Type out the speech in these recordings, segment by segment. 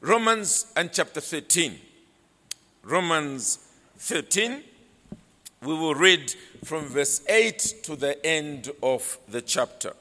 Romans and chapter 13. Romans 13, we will read from verse 8 to the end of the chapter.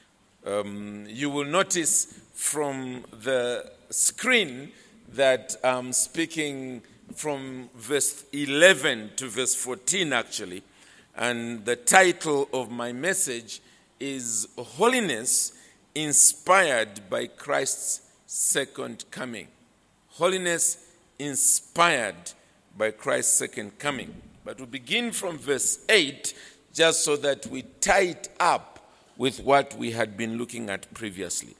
You will notice from the screen that I'm speaking from verse 11 to verse 14 actually. And the title of my message is Holiness Inspired by Christ's Second Coming. Holiness inspired by Christ's second coming. But we begin from verse 8 just so that we tie it up with what we had been looking at previously.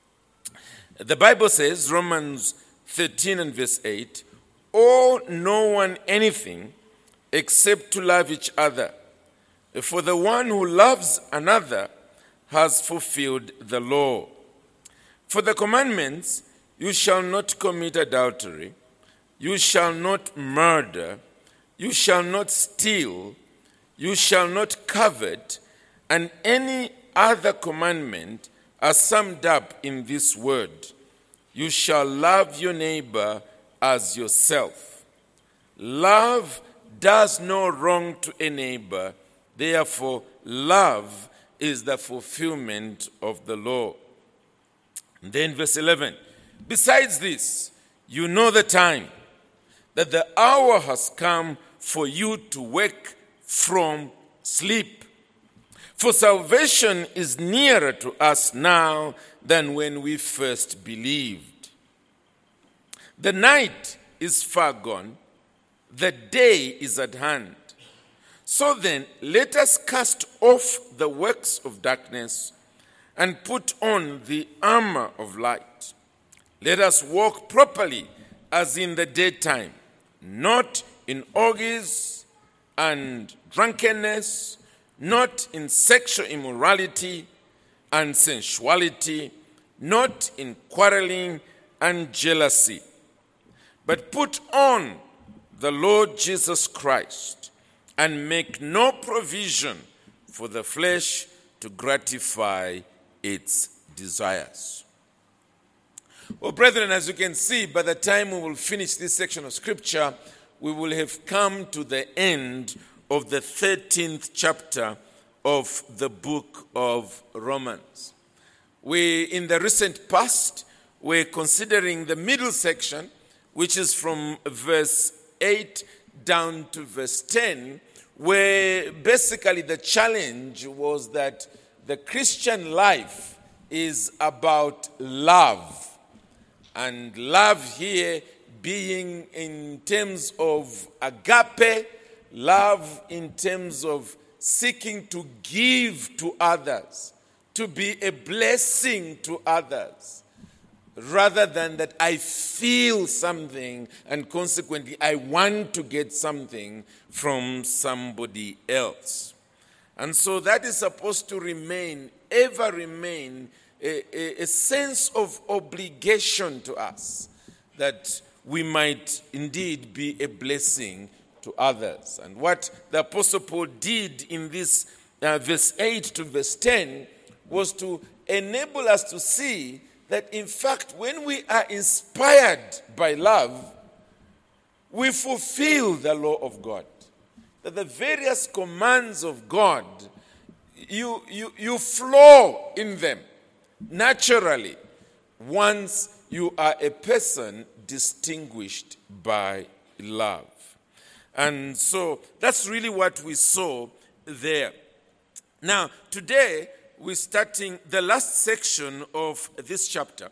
The Bible says, Romans 13 and verse 8, owe no one anything except to love each other. For the one who loves another has fulfilled the law. For the commandments, you shall not commit adultery, you shall not murder, you shall not steal, you shall not covet, and any other commandment are summed up in this word: you shall love your neighbor as yourself. Love does no wrong to a neighbor, therefore love is the fulfillment of the law. And then verse 11, besides this, you know the time, that the hour has come for you to wake from sleep. For salvation is nearer to us now than when we first believed. The night is far gone, the day is at hand. So then, let us cast off the works of darkness and put on the armor of light. Let us walk properly as in the daytime, not in orgies and drunkenness, not in sexual immorality and sensuality, not in quarreling and jealousy, but put on the Lord Jesus Christ and make no provision for the flesh to gratify its desires. Well, brethren, as you can see, by the time we will finish this section of scripture, we will have come to the end of the 13th chapter of the book of Romans. We, in the recent past, were considering the middle section, which is from verse 8 down to verse 10, where basically the challenge was that the Christian life is about love. And love here being in terms of agape, love in terms of seeking to give to others, to be a blessing to others, rather than that I feel something and consequently I want to get something from somebody else. And so that is supposed to ever remain a sense of obligation to us, that we might indeed be a blessing to others. And what the Apostle Paul did in this verse 8 to verse 10 was to enable us to see that in fact when we are inspired by love, we fulfill the law of God. That the various commands of God, you flow in them naturally once you are a person distinguished by love. And so that's really what we saw there. Now, today we're starting the last section of this chapter,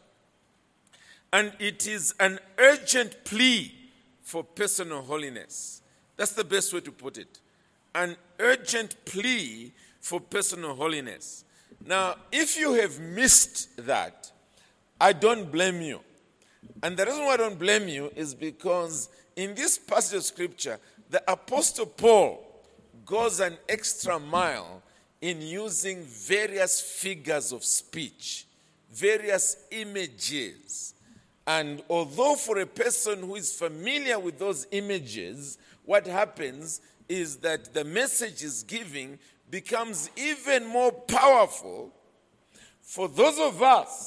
and it is an urgent plea for personal holiness. That's the best way to put it. An urgent plea for personal holiness. Now, if you have missed that, I don't blame you. And the reason why I don't blame you is because in this passage of scripture, the Apostle Paul goes an extra mile in using various figures of speech, various images. And although for a person who is familiar with those images, what happens is that the message is giving becomes even more powerful for those of us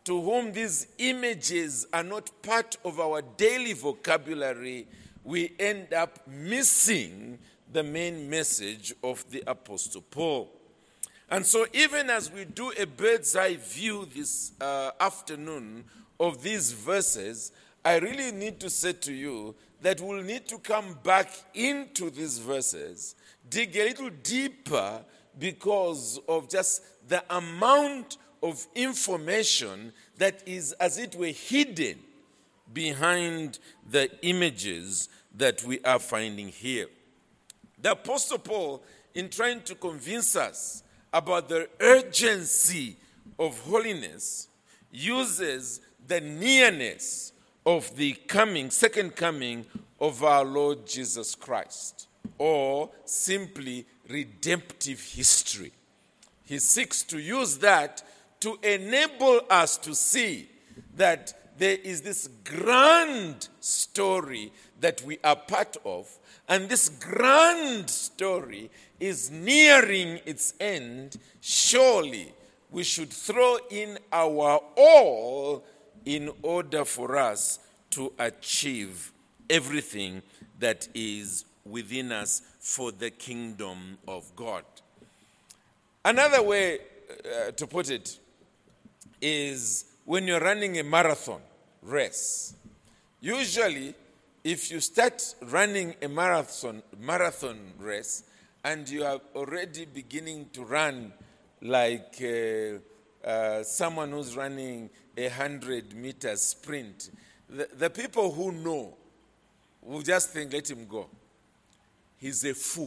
to whom these images are not part of our daily vocabulary, we end up missing the main message of the Apostle Paul. And so even as we do a bird's eye view this afternoon of these verses, I really need to say to you that we'll need to come back into these verses, dig a little deeper because of just the amount of information that is, as it were, hidden behind the images that we are finding here. The Apostle Paul, in trying to convince us about the urgency of holiness, uses the nearness of the second coming of our Lord Jesus Christ, or simply redemptive history. He seeks to use that to enable us to see that there is this grand story that we are part of, and this grand story is nearing its end. Surely we should throw in our all in order for us to achieve everything that is within us for the kingdom of God. Another way to put it is when you're running a marathon race. Usually, if you start running a marathon race and you are already beginning to run like someone who's running 100-meter sprint, the people who know will just think, let him go. He's a fool.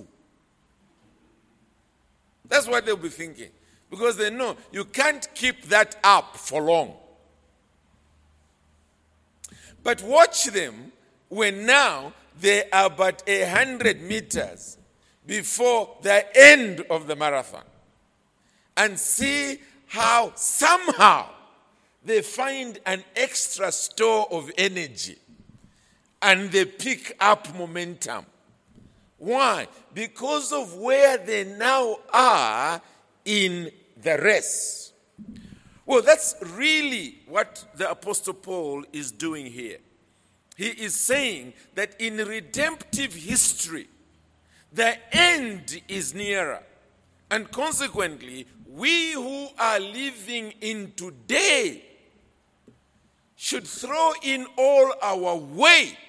That's what they'll be thinking. Because they know you can't keep that up for long. But watch them when now they are but 100 meters before the end of the marathon. And see how somehow they find an extra store of energy and they pick up momentum. Why? Because of where they now are in the race. Well, that's really what the Apostle Paul is doing here. He is saying that in redemptive history, the end is nearer. And consequently, we who are living in today should throw in all our weight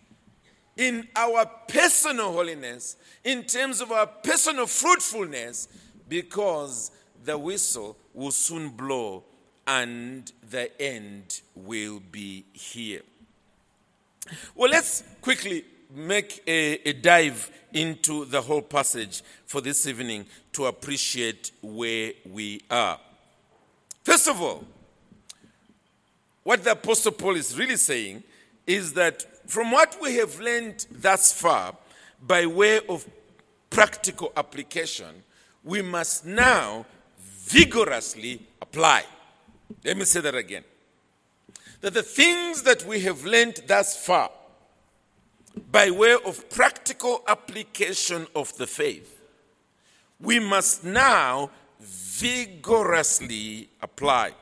in our personal holiness, in terms of our personal fruitfulness, because the whistle will soon blow and the end will be here. Well, let's quickly make a dive into the whole passage for this evening to appreciate where we are. First of all, what the Apostle Paul is really saying is that from what we have learned thus far, by way of practical application, we must now vigorously apply. Let me say that again. That the things that we have learned thus far, by way of practical application of the faith, we must now vigorously apply.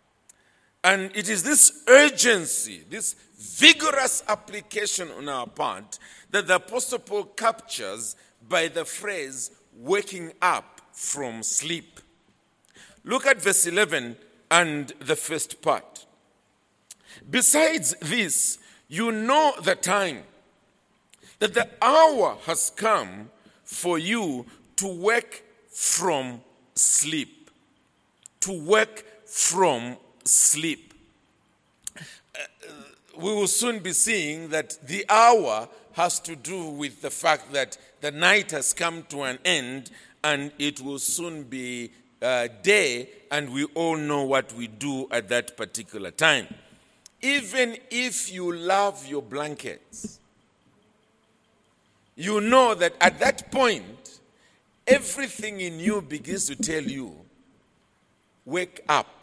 And it is this urgency, this vigorous application on our part, that the Apostle Paul captures by the phrase, waking up from sleep. Look at verse 11 and the first part. Besides this, you know the time, that the hour has come for you to wake from sleep. To wake from sleep. We will soon be seeing that the hour has to do with the fact that the night has come to an end and it will soon be day, and we all know what we do at that particular time. Even if you love your blankets, you know that at that point, everything in you begins to tell you, wake up.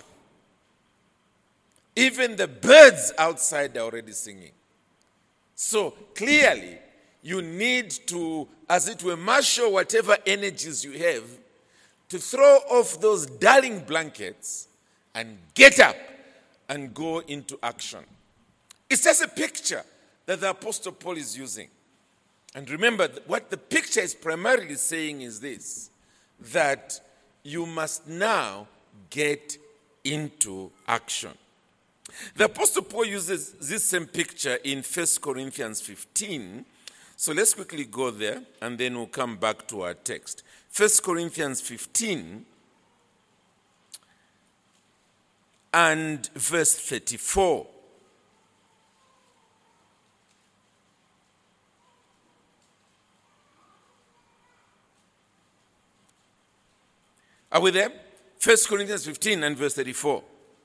Even the birds outside are already singing. So clearly, you need to, as it were, marshal whatever energies you have to throw off those darling blankets and get up and go into action. It's just a picture that the Apostle Paul is using. And remember, what the picture is primarily saying is this, that you must now get into action. The Apostle Paul uses this same picture in 1 Corinthians 15. So let's quickly go there, and then we'll come back to our text. 1 Corinthians 15 and verse 34. Are we there? 1 Corinthians 15 and verse 34.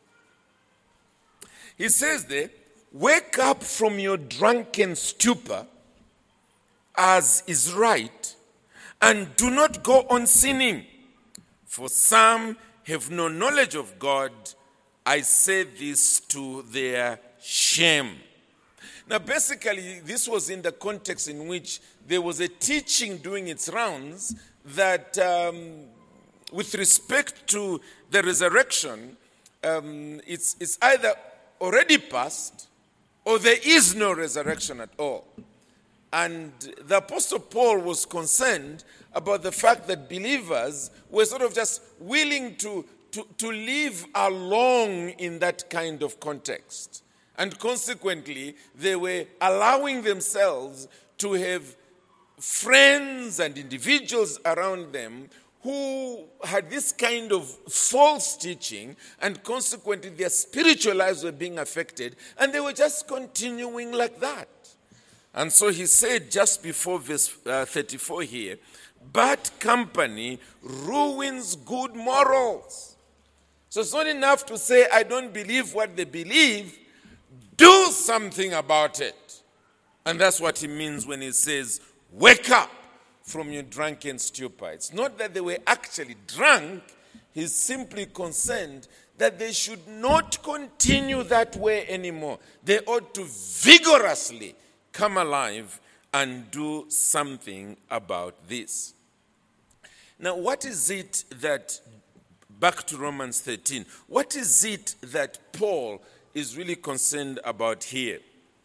He says there, wake up from your drunken stupor, as is right, and do not go on sinning. For some have no knowledge of God. I say this to their shame. Now, basically, this was in the context in which there was a teaching doing its rounds that with respect to the resurrection, it's either already past or there is no resurrection at all. And the Apostle Paul was concerned about the fact that believers were sort of just willing to live along in that kind of context. And consequently, they were allowing themselves to have friends and individuals around them who had this kind of false teaching, and consequently their spiritual lives were being affected, and they were just continuing like that. And so he said just before verse 34 here, bad company ruins good morals. So it's not enough to say, I don't believe what they believe. Do something about it. And that's what he means when he says, wake up from your drunken stupor. It's not that they were actually drunk. He's simply concerned that they should not continue that way anymore. They ought to vigorously come alive and do something about this. Now, what is it that, back to Romans 13, what is it that Paul is really concerned about here?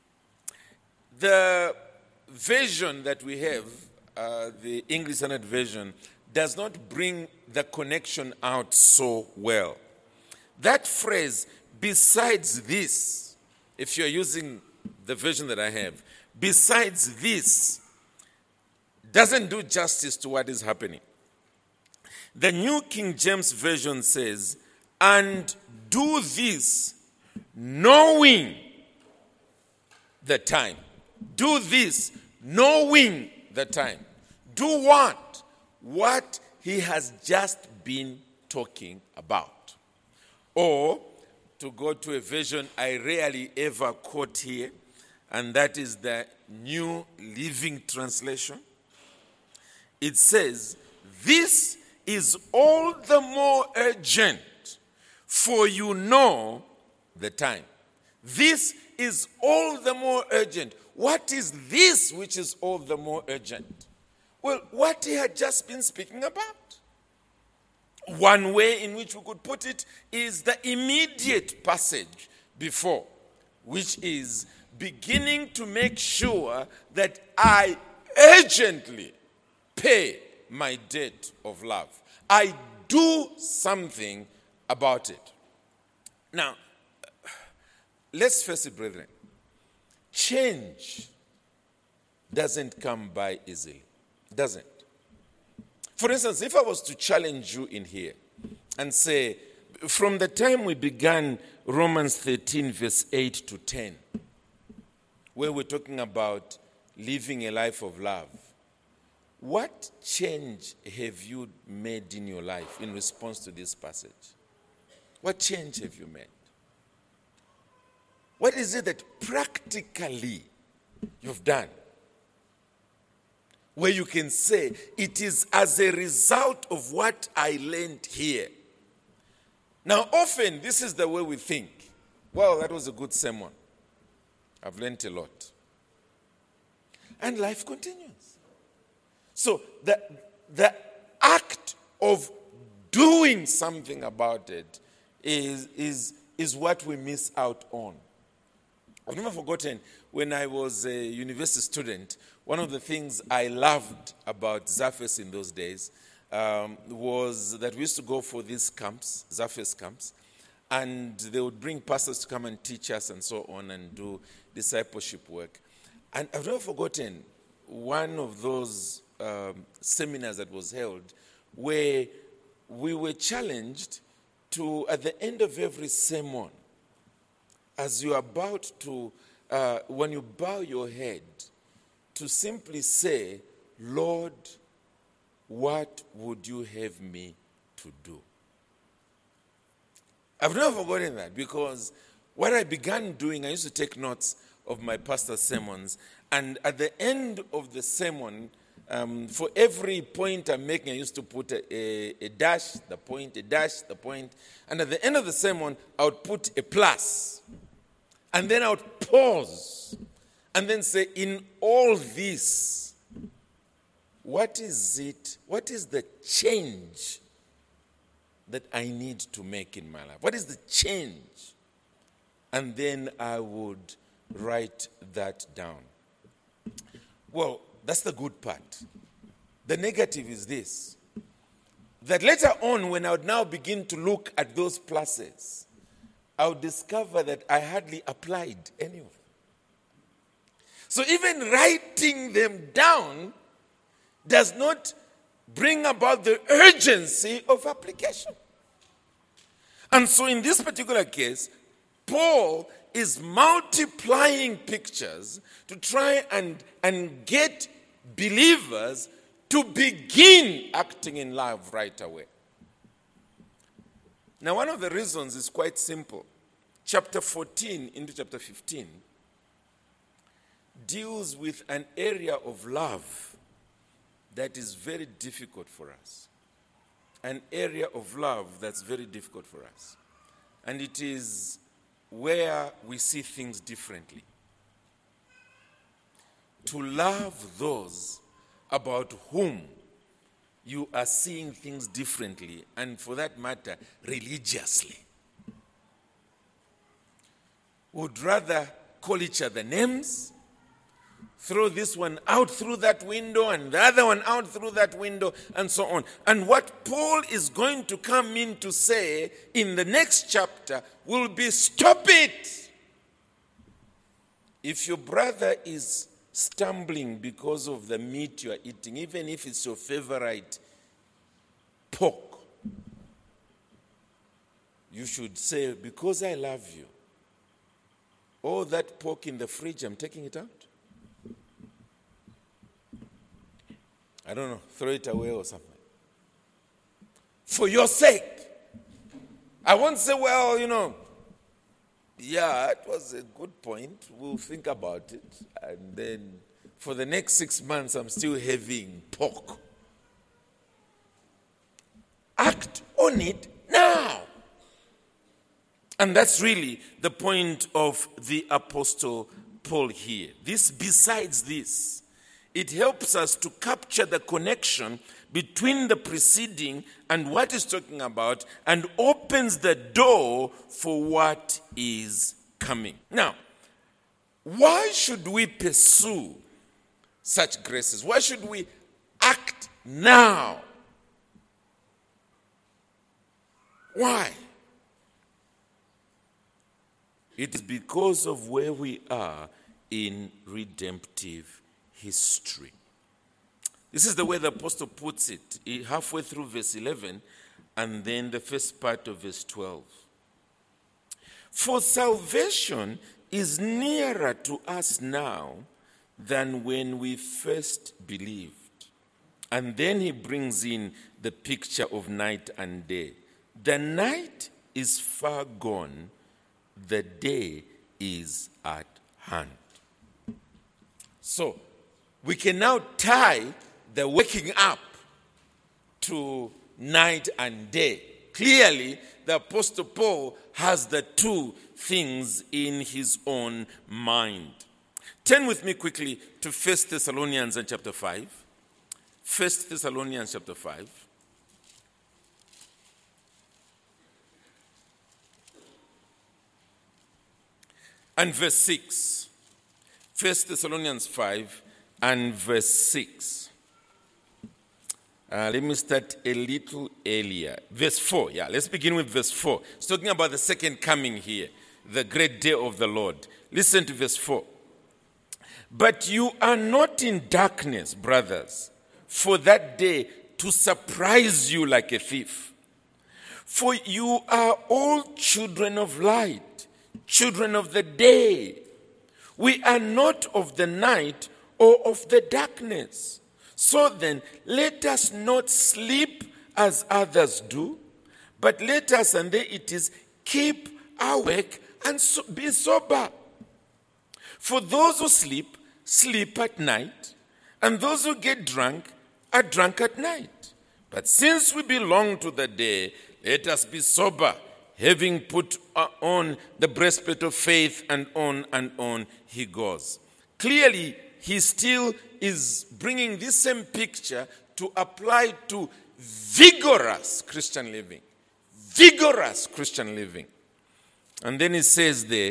The version that we have, the English Standard Version, does not bring the connection out so well. That phrase, besides this, if you're using the version that I have, besides this, doesn't do justice to what is happening. The New King James Version says, and do this knowing the time. Do this knowing the time. Do what? What he has just been talking about. Or, to go to a version I rarely ever quote here, and that is the New Living Translation. It says, this is all the more urgent, for you know the time. This is all the more urgent. What is this which is all the more urgent? Well, what he had just been speaking about. One way in which we could put it is the immediate passage before, which is beginning to make sure that I urgently pay my debt of love. I do something about it. Now, let's face it, brethren. Change doesn't come by easily. Doesn't. For instance, if I was to challenge you in here and say, from the time we began Romans 13, verse 8 to 10, where we're talking about living a life of love, what change have you made in your life in response to this passage? What change have you made? What is it that practically you've done, where you can say, it is as a result of what I learned here? Now, often, this is the way we think. Well, that was a good sermon. I've learned a lot. And life continues. So, the act of doing something about it is is what we miss out on. I've never forgotten when I was a university student, one of the things I loved about Zafes in those days was that we used to go for these camps, Zafes camps, and they would bring pastors to come and teach us and so on and do discipleship work. And I've never forgotten one of those seminars that was held where we were challenged to, at the end of every sermon, as you're about to, when you bow your head, to simply say, Lord, what would you have me to do? I've never forgotten that, because what I began doing, I used to take notes of my pastor's sermons, and at the end of the sermon, for every point I'm making, I used to put a dash, the point, a dash, the point, and at the end of the sermon, I would put a plus, and then I would pause, and then say, in all this, what is it, what is the change that I need to make in my life? What is the change? And then I would write that down. Well, that's the good part. The negative is this, that later on, when I would now begin to look at those pluses, I would discover that I hardly applied any of them. So even writing them down does not bring about the urgency of application. And so in this particular case, Paul is multiplying pictures to try and get believers to begin acting in love right away. Now, one of the reasons is quite simple. Chapter 14 into chapter 15 deals with an area of love that is very difficult for us. An area of love that's very difficult for us. And it is where we see things differently. To love those about whom you are seeing things differently, and for that matter, religiously. Would rather call each other names, throw this one out through that window and the other one out through that window, and so on. And what Paul is going to come in to say in the next chapter will be, stop it. If your brother is stumbling because of the meat you are eating, even if it's your favorite pork, you should say, because I love you, all that pork in the fridge, I'm taking it out. I don't know, throw it away or something. For your sake. I won't say, well, yeah, it was a good point. We'll think about it. And then for the next 6 months, I'm still having pork. Act on it now. And that's really the point of the Apostle Paul here. Besides this, it helps us to capture the connection between the preceding and what he's talking about, and opens the door for what is coming. Now, why should we pursue such graces? Why should we act now? Why? It is because of where we are in redemptive history. This is the way the apostle puts it, halfway through verse 11 and then the first part of verse 12. For salvation is nearer to us now than when we first believed. And then he brings in the picture of night and day. The night is far gone, the day is at hand. So, we can now tie the waking up to night and day. Clearly, the Apostle Paul has the two things in his own mind. Turn with me quickly to 1 Thessalonians chapter 5. 1 Thessalonians chapter 5. and verse 6. 1 Thessalonians 5 and verse 6. Let me start a little earlier. Verse 4, let's begin with verse 4. It's talking about the second coming here, the great day of the Lord. Listen to verse 4. But you are not in darkness, brothers, for that day to surprise you like a thief. For you are all children of light, children of the day. We are not of the night or of the darkness. So then, let us not sleep as others do, but let us, and there it is, keep awake and be sober. For those who sleep, sleep at night, and those who get drunk are drunk at night. But since we belong to the day, let us be sober, having put on the breastplate of faith, and on he goes. Clearly, he still is bringing this same picture to apply to vigorous Christian living. Vigorous Christian living. And then he says there,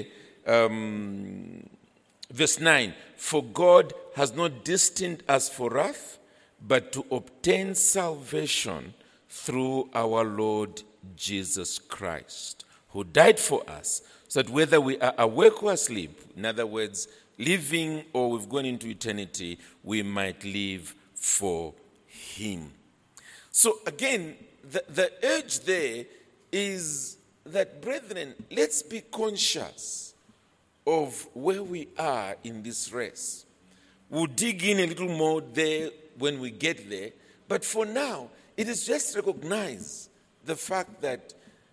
verse 9, for God has not destined us for wrath, but to obtain salvation through our Lord Jesus Christ, who died for us, so that whether we are awake or asleep, in other words, living or we've gone into eternity, we might live for him. So again, the urge there is that, brethren, let's be conscious of where we are in this race. We'll dig in a little more there when we get there, but for now, it is just recognize the fact that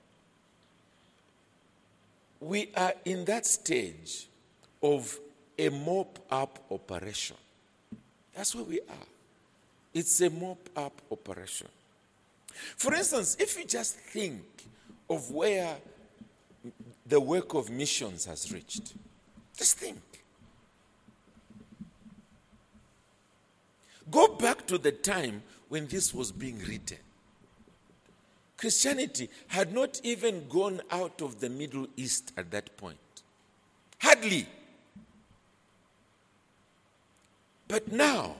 we are in that stage of a mop-up operation. That's where we are. It's a mop-up operation. For instance, if you just think of where the work of missions has reached, just think. Go back to the time when this was being written. Christianity had not even gone out of the Middle East at that point. Hardly. But now,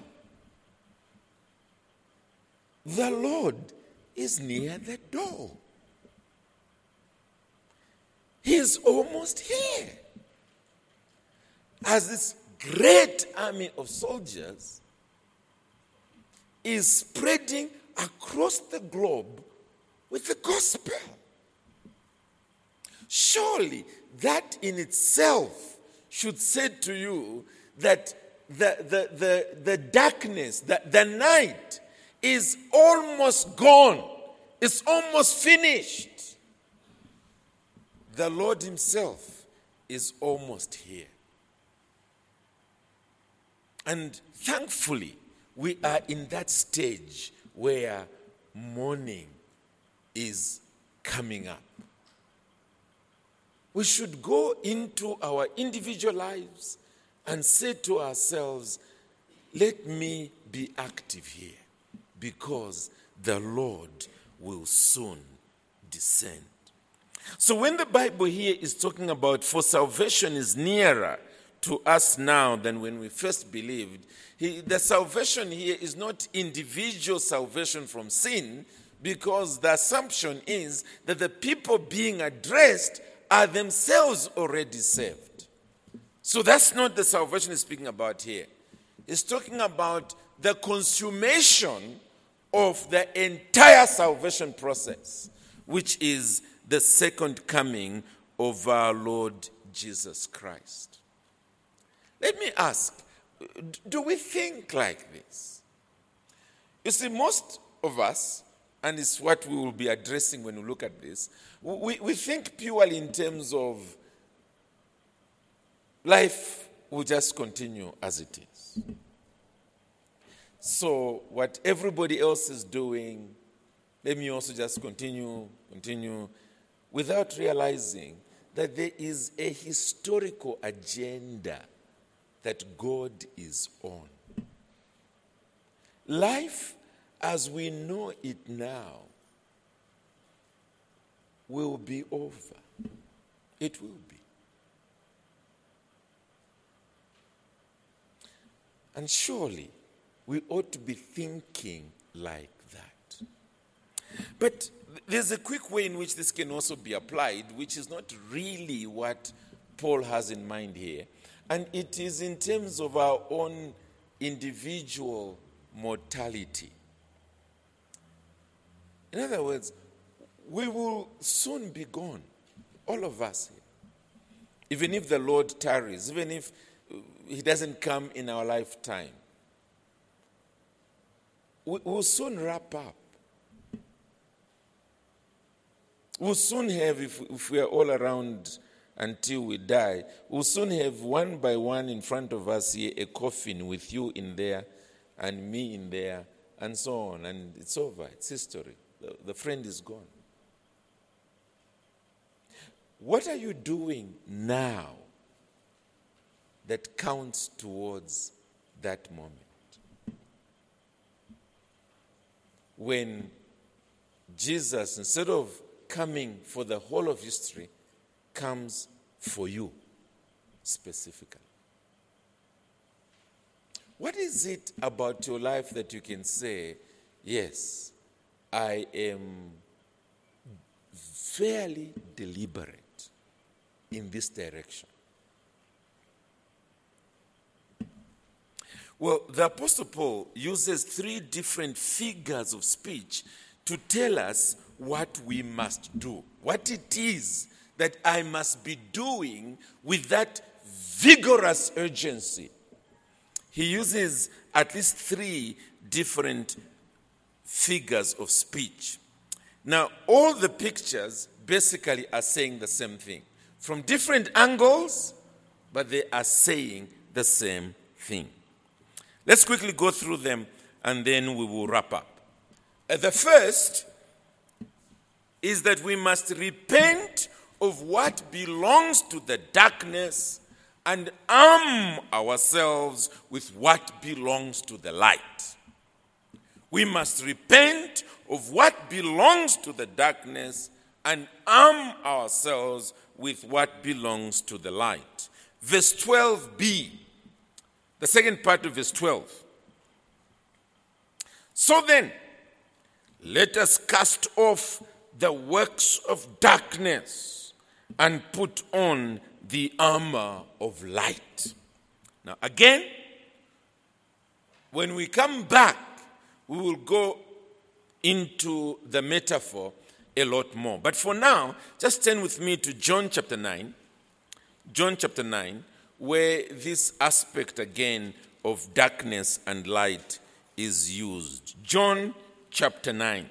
the Lord is near the door. He is almost here. As this great army of soldiers is spreading across the globe with the gospel. Surely that in itself should say to you that the darkness, the night is almost gone. It's almost finished. The Lord himself is almost here. And thankfully, we are in that stage where morning is coming up. We should go into our individual lives and say to ourselves, let me be active here, because the Lord will soon descend. So when the Bible here is talking about for salvation is nearer to us now than when we first believed, the salvation here is not individual salvation from sin, because the assumption is that the people being addressed are themselves already saved. So that's not the salvation he's speaking about here. He's talking about the consummation of the entire salvation process, which is the second coming of our Lord Jesus Christ. Let me ask, do we think like this? You see, most of us, and it's what we will be addressing when we look at this, we think purely in terms of life will just continue as it is. So what everybody else is doing, let me also just continue, without realizing that there is a historical agenda that God is on. Life as we know it now will be over. It will be. And surely we ought to be thinking like that. But there's a quick way in which this can also be applied, which is not really what Paul has in mind here. And it is in terms of our own individual mortality. In other words, we will soon be gone, all of us here. Even if the Lord tarries, even if he doesn't come in our lifetime, we'll soon wrap up. We'll soon have, if we are all around until we die, we'll soon have one by one in front of us here a coffin with you in there and me in there and so on. And it's over. It's history. The friend is gone. What are you doing now that counts towards that moment? When Jesus, instead of coming for the whole of history, comes for you specifically. What is it about your life that you can say, yes, I am fairly deliberate in this direction? Well, the Apostle Paul uses 3 different figures of speech to tell us what we must do, what it is that I must be doing with that vigorous urgency. He uses at least 3 different figures of speech. Now, all the pictures basically are saying the same thing, from different angles, but they are saying the same thing. Let's quickly go through them and then we will wrap up. The first is that we must repent of what belongs to the darkness and arm ourselves with what belongs to the light. We must repent of what belongs to the darkness and arm ourselves with what belongs to the light. Verse 12b, the second part of verse 12. So then, let us cast off the works of darkness and put on the armor of light. Now again, when we come back, we will go into the metaphor a lot more. But for now, just turn with me to John chapter 9. John chapter 9, where this aspect again of darkness and light is used. John chapter 9.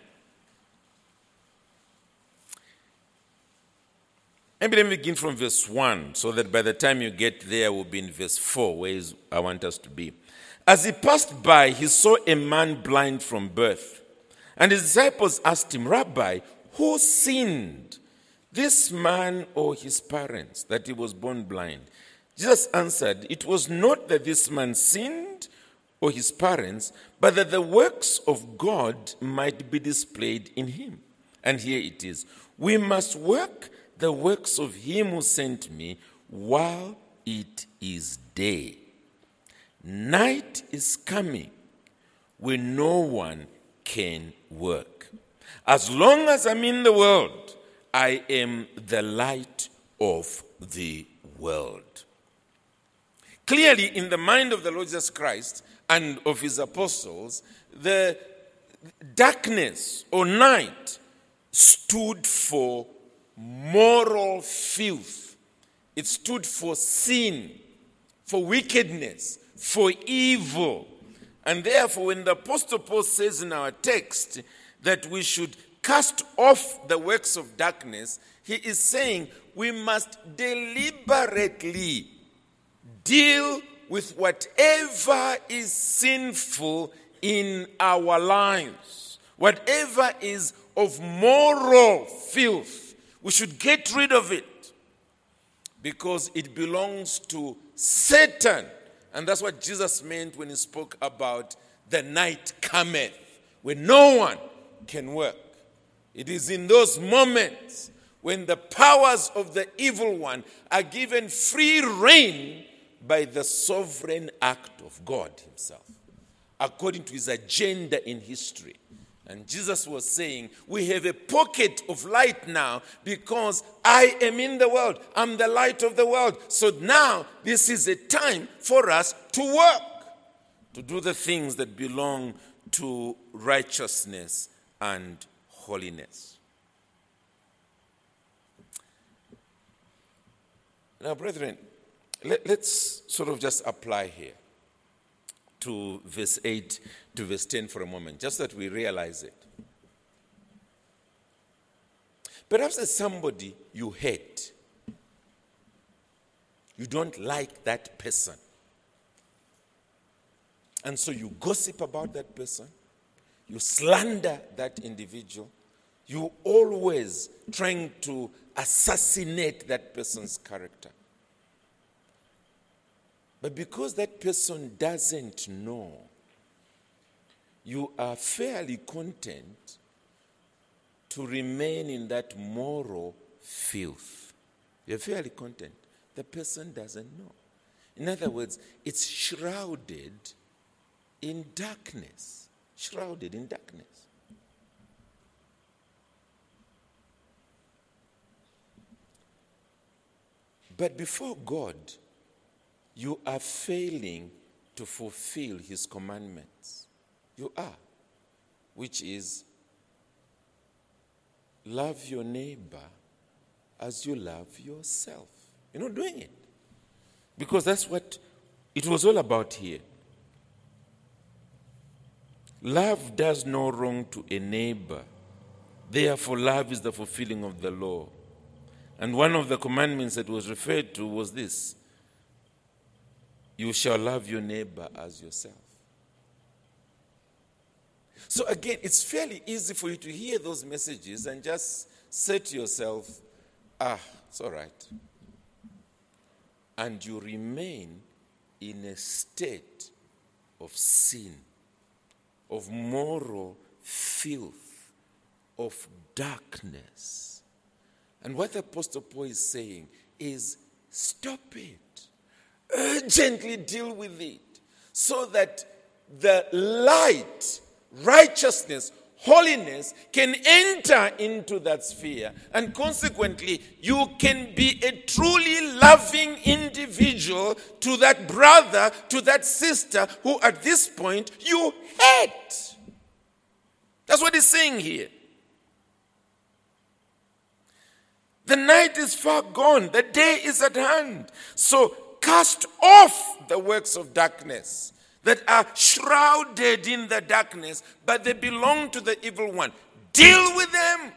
Maybe let me begin from verse 1, so that by the time you get there, we'll be in verse 4, where I want us to be. As he passed by, he saw a man blind from birth. And his disciples asked him, Rabbi, who sinned, this man or his parents, that he was born blind? Jesus answered, it was not that this man sinned or his parents, but that the works of God might be displayed in him. And here it is. We must work the works of him who sent me while it is day. Night is coming when no one can work. As long as I'm in the world, I am the light of the world. Clearly, in the mind of the Lord Jesus Christ and of his apostles, the darkness or night stood for moral filth. It stood for sin, for wickedness, for evil. And therefore, when the Apostle Paul says in our text that we should cast off the works of darkness, he is saying we must deliberately deal with whatever is sinful in our lives, whatever is of moral filth. We should get rid of it because it belongs to Satan. And that's what Jesus meant when he spoke about the night cometh, when no one can work. It is in those moments when the powers of the evil one are given free rein by the sovereign act of God himself, according to his agenda in history. And Jesus was saying, we have a pocket of light now because I am in the world. I'm the light of the world. So now this is a time for us to work, to do the things that belong to righteousness and holiness. Now, brethren, let's sort of just apply here to verse 8 to verse 10 for a moment, just that we realize it. Perhaps there's somebody you hate. You don't like that person. And so you gossip about that person. You slander that individual. You always trying to assassinate that person's character. But because that person doesn't know, you are fairly content to remain in that moral filth. You're fairly content. The person doesn't know. In other words, it's shrouded in darkness. Shrouded in darkness. But before God, you are failing to fulfill his commandments. You are, which is love your neighbor as you love yourself. You're not doing it. Because that's what it was all about here. Love does no wrong to a neighbor. Therefore, love is the fulfilling of the law. And one of the commandments that was referred to was this: you shall love your neighbor as yourself. So again, it's fairly easy for you to hear those messages and just say to yourself, it's all right. And you remain in a state of sin, of moral filth, of darkness. And what the Apostle Paul is saying is, stop it. Urgently deal with it so that the light, righteousness, holiness can enter into that sphere, and consequently you can be a truly loving individual to that brother, to that sister who at this point you hate. That's what he's saying here. The night is far gone, the day is at hand. So cast off the works of darkness that are shrouded in the darkness, but they belong to the evil one. Deal with them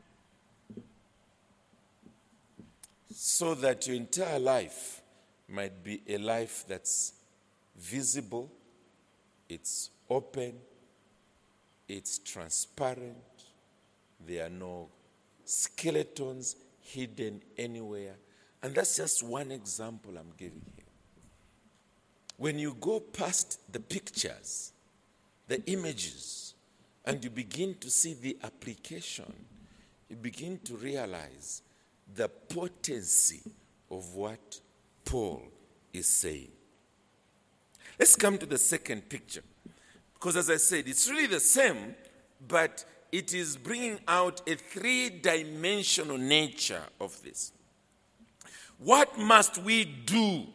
so that your entire life might be a life that's visible, it's open, it's transparent, there are no skeletons hidden anywhere. And that's just one example I'm giving here. When you go past the pictures, the images, and you begin to see the application, you begin to realize the potency of what Paul is saying. Let's come to the second picture. Because as I said, it's really the same, but it is bringing out a three-dimensional nature of this. What must we do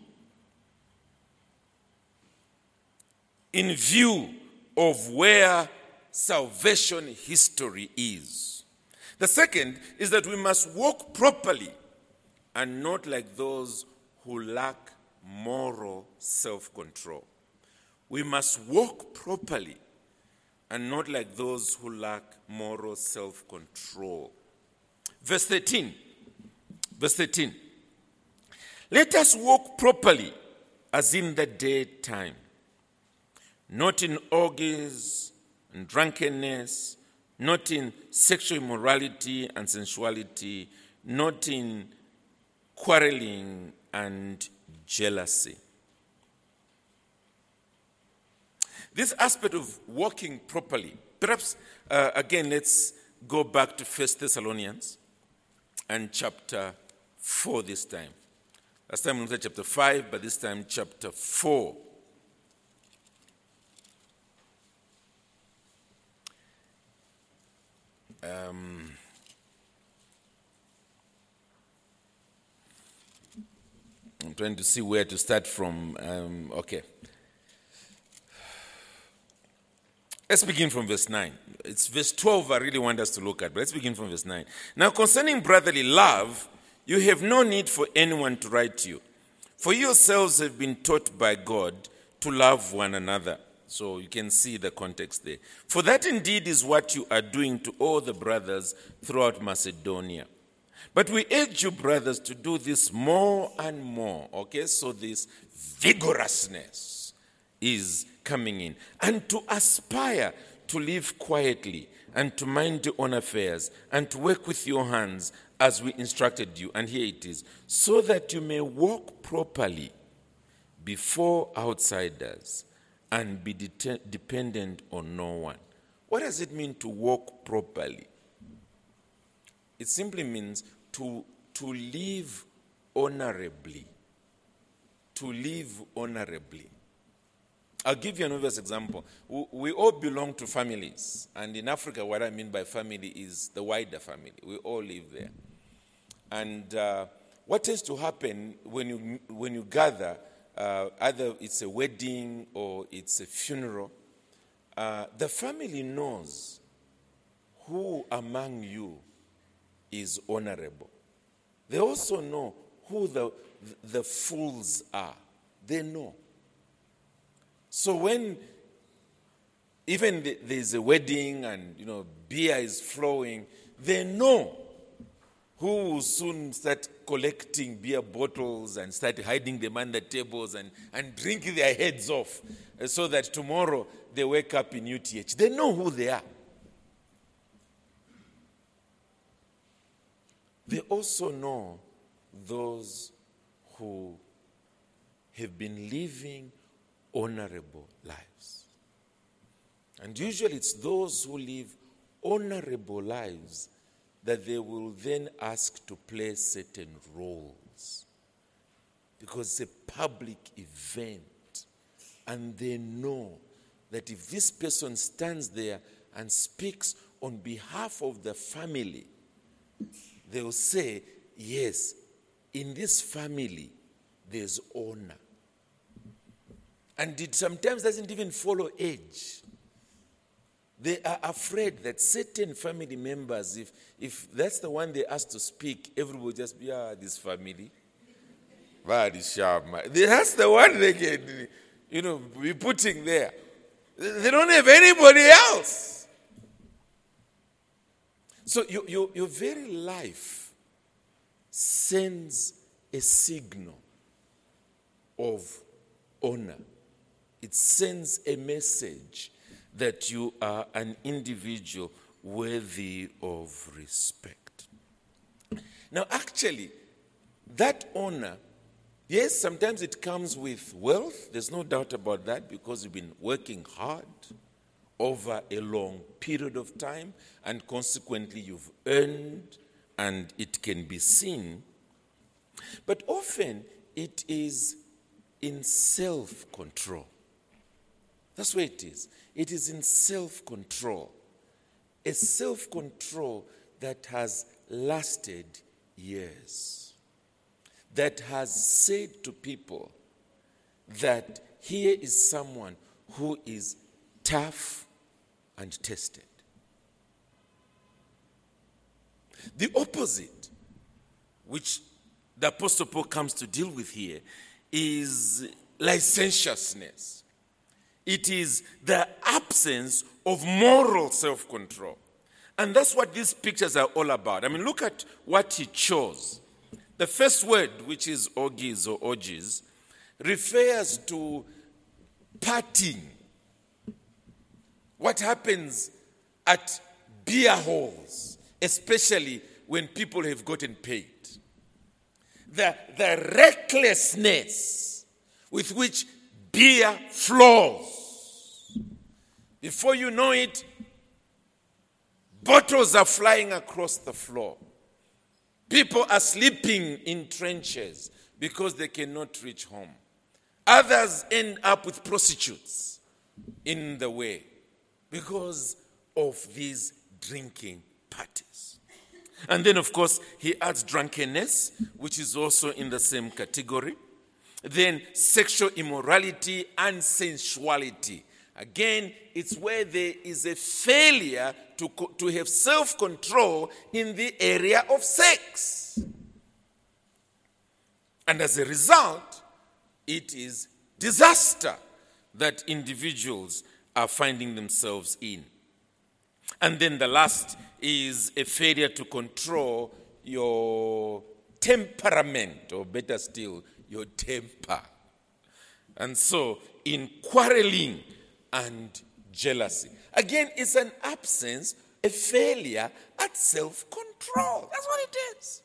in view of where salvation history is? The second is that we must walk properly and not like those who lack moral self-control. We must walk properly and not like those who lack moral self-control. Verse 13. Let us walk properly as in the daytime, not in orgies and drunkenness, not in sexual immorality and sensuality, not in quarreling and jealousy. This aspect of walking properly, perhaps, again, let's go back to 1 Thessalonians and chapter 4 this time. Last time we looked at chapter 5, but this time chapter 4. I'm trying to see where to start from. Okay. Let's begin from verse 9. It's verse 12 I really want us to look at, but let's begin from verse 9. Now, concerning brotherly love, you have no need for anyone to write to you, for yourselves have been taught by God to love one another. So you can see the context there. For that indeed is what you are doing to all the brothers throughout Macedonia. But we urge you, brothers, to do this more and more. Okay, so this vigorousness is coming in. And to aspire to live quietly and to mind your own affairs and to work with your hands as we instructed you. And here it is. So that you may walk properly before outsiders and be dependent on no one. What does it mean to walk properly? It simply means to live honorably. To live honorably. I'll give you an obvious example. We all belong to families. And in Africa, what I mean by family is the wider family. We all live there. And what tends to happen when you gather, either it's a wedding or it's a funeral, the family knows who among you is honorable. They also know who the fools are. They know. So when even there's a wedding and beer is flowing, they know who will soon start collecting beer bottles and start hiding them under tables and drinking their heads off so that tomorrow they wake up in UTH. They know who they are. They also know those who have been living honorable lives. And usually it's those who live honorable lives that they will then ask to play certain roles. Because it's a public event. And they know that if this person stands there and speaks on behalf of the family, they will say, yes, in this family, there's honor. And it sometimes doesn't even follow age. They are afraid that certain family members, if that's the one they ask to speak, everybody will just be, this family. That's the one they can, be putting there. They don't have anybody else. So your very life sends a signal of honor. It sends a message that you are an individual worthy of respect. Now, actually, that honor, yes, sometimes it comes with wealth. There's no doubt about that because you've been working hard over a long period of time, and consequently you've earned, and it can be seen. But often it is in self-control. That's where it is. It is in self-control. A self-control that has lasted years. That has said to people that here is someone who is tough and tested. The opposite, which the Apostle Paul comes to deal with here, is licentiousness. It is the absence of moral self-control. And that's what these pictures are all about. I mean, look at what he chose. The first word, which is orgies or orgies, refers to partying. What happens at beer halls, especially when people have gotten paid. The recklessness with which beer flows. Before you know it, bottles are flying across the floor. People are sleeping in trenches. because they cannot reach home. Others end up with prostitutes in the way because of these drinking parties. And then, of course, he adds drunkenness, which is also in the same category. Then sexual immorality and sensuality. Again, it's where there is a failure to have self-control in the area of sex. And as a result, it is disaster that individuals are finding themselves in. And then the last is a failure to control your temperament, or better still, your temper. And so, in quarreling and jealousy. Again, it's an absence, a failure at self-control. That's what it is.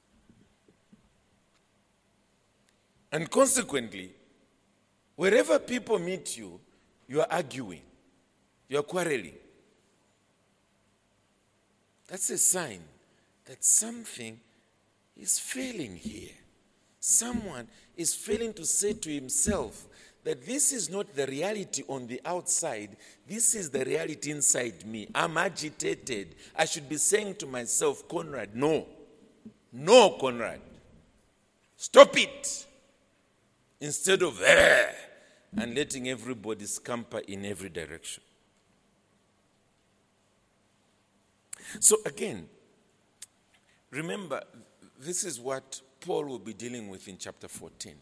And consequently, wherever people meet you, you are arguing, you are quarreling. That's a sign that something is failing here. Someone is failing to say to himself that this is not the reality on the outside, this is the reality inside me. I'm agitated. I should be saying to myself, Conrad, no, Conrad, stop it. Instead of and letting everybody scamper in every direction. So again, remember, this is what Paul will be dealing with in chapter 14.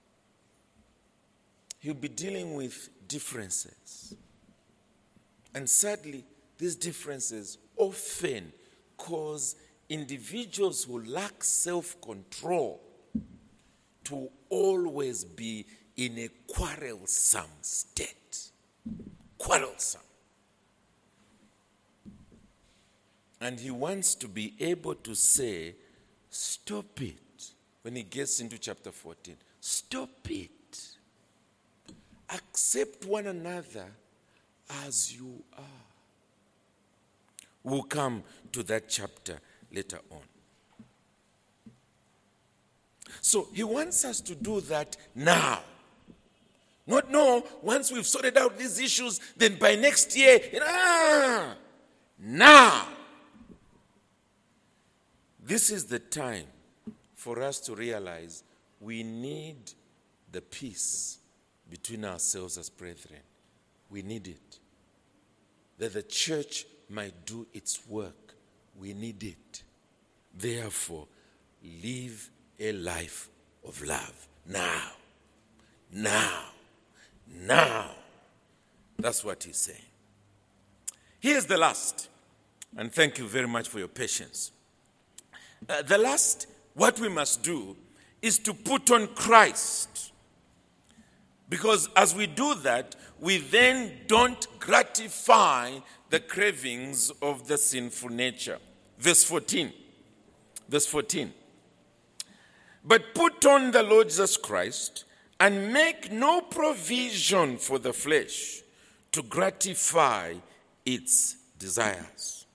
He'll be dealing with differences. And sadly, these differences often cause individuals who lack self-control to always be in a quarrelsome state. Quarrelsome. And he wants to be able to say, stop it. When he gets into chapter 14, stop it. Accept one another as you are. We'll come to that chapter later on. So he wants us to do that now. Not no, once we've sorted out these issues, then by next year, now. This is the time for us to realize we need the peace between ourselves as brethren. We need it. That the church might do its work. We need it. Therefore, live a life of love. Now. That's what he's saying. Here's the last. And thank you very much for your patience. The last, what we must do is to put on Christ. Because as we do that, we then don't gratify the cravings of the sinful nature. Verse 14. But put on the Lord Jesus Christ and make no provision for the flesh to gratify its desires.